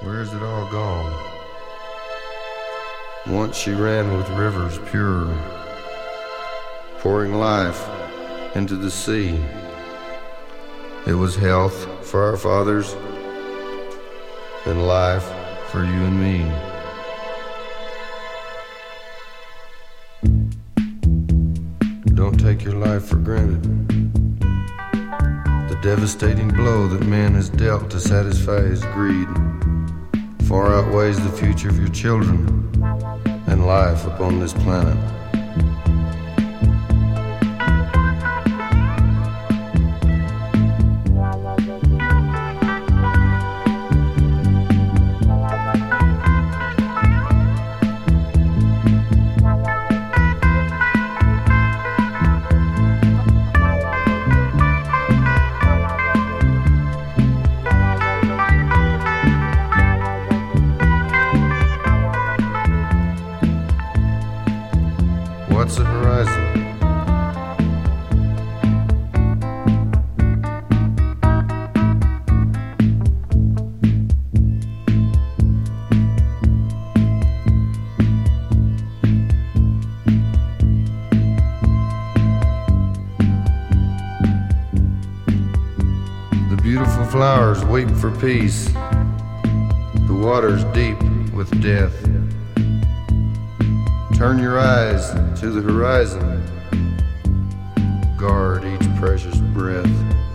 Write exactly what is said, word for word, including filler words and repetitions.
Where's it all gone? Once she ran with rivers pure, pouring life into the sea. It was health for our fathers and life for you and me. Don't take your life for granted. The devastating blow that man has dealt to satisfy his greed far outweighs the future of your children and life upon this planet. What's the horizon? The beautiful flowers weep for peace. The water's deep with death. Turn your eyes to the horizon. Guard each precious breath.